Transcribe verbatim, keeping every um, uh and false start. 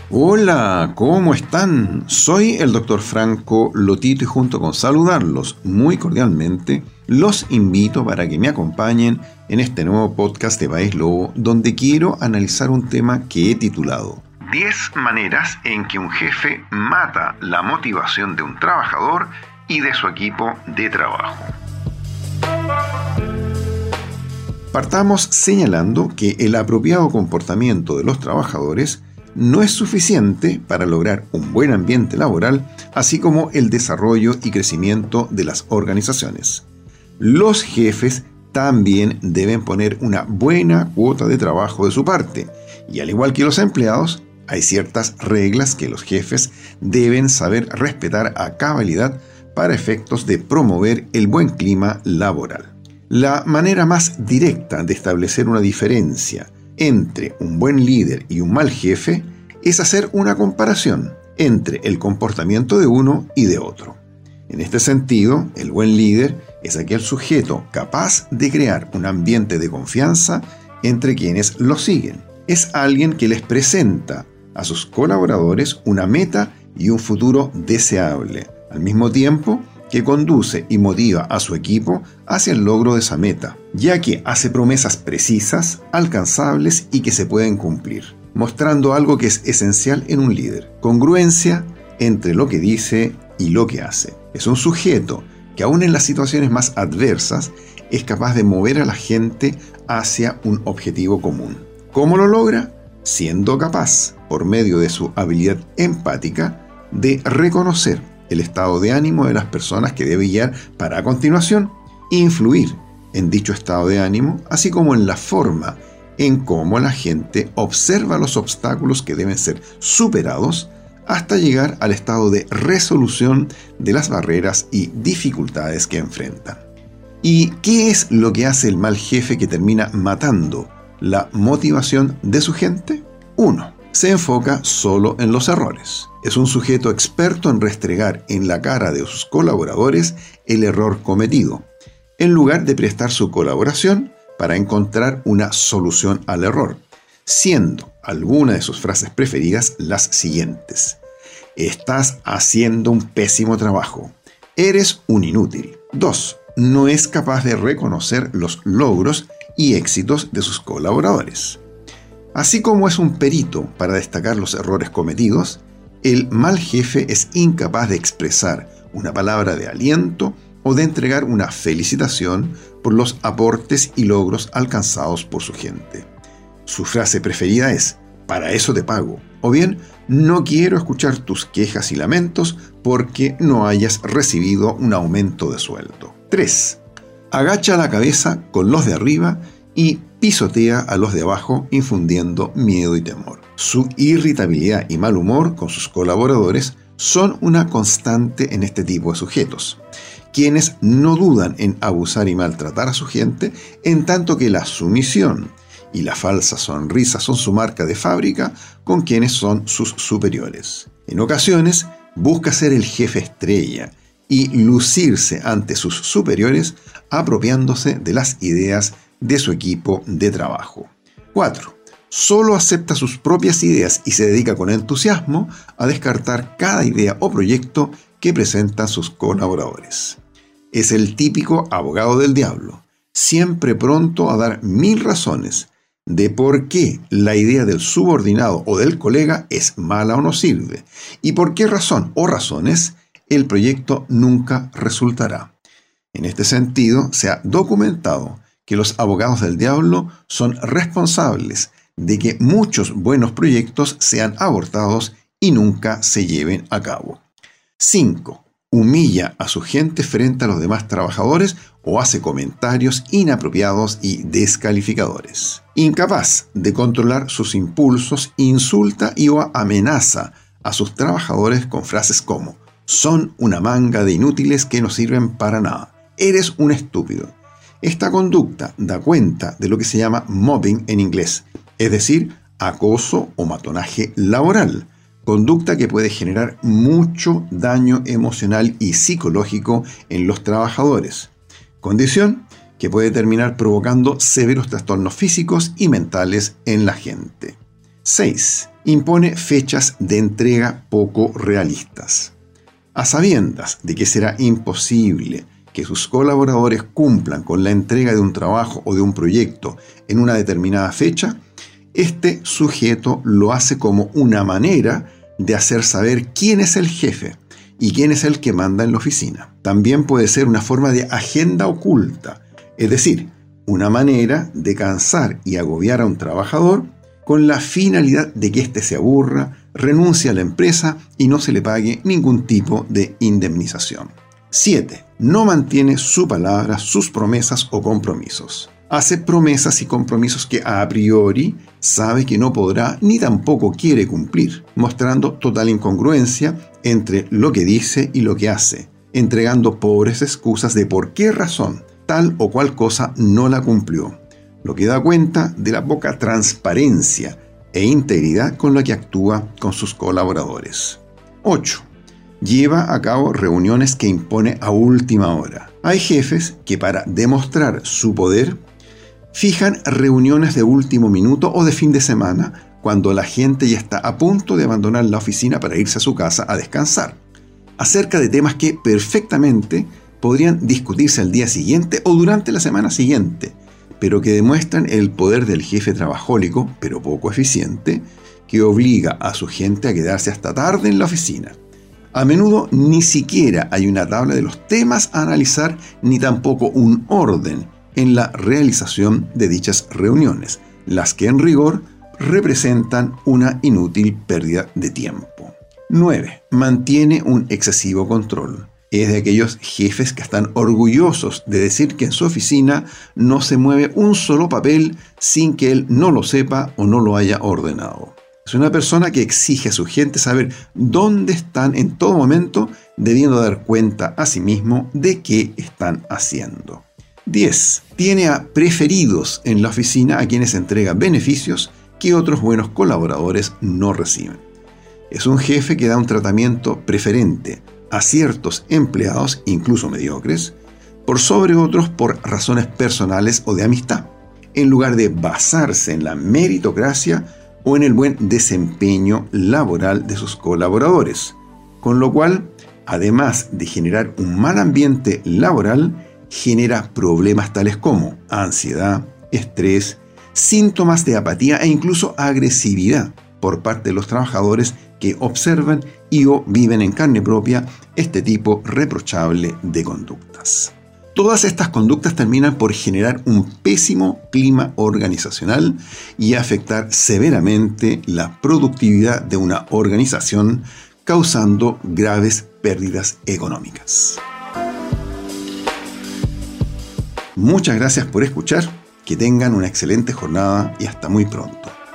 Hola, ¿cómo están? Soy el doctor Franco Lotito y junto con saludarlos muy cordialmente, los invito para que me acompañen en este nuevo podcast de País Lobo, donde quiero analizar un tema que he titulado diez maneras en que un jefe mata la motivación de un trabajador y de su equipo de trabajo. Partamos señalando que el apropiado comportamiento de los trabajadores no es suficiente para lograr un buen ambiente laboral, así como el desarrollo y crecimiento de las organizaciones. Los jefes también deben poner una buena cuota de trabajo de su parte, y al igual que los empleados, hay ciertas reglas que los jefes deben saber respetar a cabalidad para efectos de promover el buen clima laboral. La manera más directa de establecer una diferencia entre un buen líder y un mal jefe es hacer una comparación entre el comportamiento de uno y de otro. En este sentido, el buen líder es aquel sujeto capaz de crear un ambiente de confianza entre quienes lo siguen. Es alguien que les presenta a sus colaboradores una meta y un futuro deseable, al mismo tiempo que conduce y motiva a su equipo hacia el logro de esa meta, ya que hace promesas precisas, alcanzables y que se pueden cumplir, mostrando algo que es esencial en un líder: congruencia entre lo que dice y lo que hace. Es un sujeto que aún en las situaciones más adversas es capaz de mover a la gente hacia un objetivo común. ¿Cómo lo logra? Siendo capaz, por medio de su habilidad empática, de reconocer el estado de ánimo de las personas que debe guiar para a continuación influir en dicho estado de ánimo, así como en la forma en cómo la gente observa los obstáculos que deben ser superados hasta llegar al estado de resolución de las barreras y dificultades que enfrentan. ¿Y qué es lo que hace el mal jefe que termina matando la motivación de su gente? uno. Se enfoca solo en los errores. Es un sujeto experto en restregar en la cara de sus colaboradores el error cometido, en lugar de prestar su colaboración para encontrar una solución al error, siendo alguna de sus frases preferidas las siguientes: estás haciendo un pésimo trabajo, eres un inútil. dos. No es capaz de reconocer los logros y éxitos de sus colaboradores. Así como es un perito para destacar los errores cometidos, el mal jefe es incapaz de expresar una palabra de aliento o de entregar una felicitación por los aportes y logros alcanzados por su gente. Su frase preferida es: para eso te pago, o bien, no quiero escuchar tus quejas y lamentos porque no hayas recibido un aumento de sueldo. tres. Agacha la cabeza con los de arriba y pisotea a los de abajo, infundiendo miedo y temor. Su irritabilidad y mal humor con sus colaboradores son una constante en este tipo de sujetos, quienes no dudan en abusar y maltratar a su gente, en tanto que la sumisión y la falsa sonrisa son su marca de fábrica con quienes son sus superiores. En ocasiones, busca ser el jefe estrella y lucirse ante sus superiores, apropiándose de las ideas de su equipo de trabajo. cuatro. Solo acepta sus propias ideas y se dedica con entusiasmo a descartar cada idea o proyecto que presentan sus colaboradores. Es el típico abogado del diablo, siempre pronto a dar mil razones de por qué la idea del subordinado o del colega es mala o no sirve, y por qué razón o razones el proyecto nunca resultará. En este sentido, se ha documentado que los abogados del diablo son responsables de que muchos buenos proyectos sean abortados y nunca se lleven a cabo. cinco. Humilla a su gente frente a los demás trabajadores o hace comentarios inapropiados y descalificadores. Incapaz de controlar sus impulsos, insulta y o amenaza a sus trabajadores con frases como: son una manga de inútiles que no sirven para nada, eres un estúpido. Esta conducta da cuenta de lo que se llama mobbing en inglés, es decir, acoso o matonaje laboral, conducta que puede generar mucho daño emocional y psicológico en los trabajadores, condición que puede terminar provocando severos trastornos físicos y mentales en la gente. seis. Impone fechas de entrega poco realistas. A sabiendas de que será imposible que sus colaboradores cumplan con la entrega de un trabajo o de un proyecto en una determinada fecha, este sujeto lo hace como una manera de hacer saber quién es el jefe y quién es el que manda en la oficina. También puede ser una forma de agenda oculta, es decir, una manera de cansar y agobiar a un trabajador con la finalidad de que éste se aburra, renuncie a la empresa y no se le pague ningún tipo de indemnización. siete. No mantiene su palabra, sus promesas o compromisos. Hace promesas y compromisos que a priori sabe que no podrá ni tampoco quiere cumplir, mostrando total incongruencia entre lo que dice y lo que hace, entregando pobres excusas de por qué razón tal o cual cosa no la cumplió, lo que da cuenta de la poca transparencia e integridad con la que actúa con sus colaboradores. ocho. Lleva a cabo reuniones que impone a última hora. Hay jefes que para demostrar su poder fijan reuniones de último minuto o de fin de semana cuando la gente ya está a punto de abandonar la oficina para irse a su casa a descansar, acerca de temas que perfectamente podrían discutirse al día siguiente o durante la semana siguiente, pero que demuestran el poder del jefe trabajólico, pero poco eficiente, que obliga a su gente a quedarse hasta tarde en la oficina. A menudo ni siquiera hay una tabla de los temas a analizar, ni tampoco un orden en la realización de dichas reuniones, las que en rigor representan una inútil pérdida de tiempo. nueve. Mantiene un excesivo control. Es de aquellos jefes que están orgullosos de decir que en su oficina no se mueve un solo papel sin que él no lo sepa o no lo haya ordenado. Es una persona que exige a su gente saber dónde están en todo momento, debiendo dar cuenta a sí mismo de qué están haciendo. diez. Tiene a preferidos en la oficina a quienes entrega beneficios que otros buenos colaboradores no reciben. Es un jefe que da un tratamiento preferente a ciertos empleados, incluso mediocres, por sobre otros por razones personales o de amistad, en lugar de basarse en la meritocracia o en el buen desempeño laboral de sus colaboradores, con lo cual, además de generar un mal ambiente laboral, genera problemas tales como ansiedad, estrés, síntomas de apatía e incluso agresividad por parte de los trabajadores que observan y o viven en carne propia este tipo reprochable de conductas. Todas estas conductas terminan por generar un pésimo clima organizacional y afectar severamente la productividad de una organización, causando graves pérdidas económicas. Muchas gracias por escuchar, que tengan una excelente jornada y hasta muy pronto.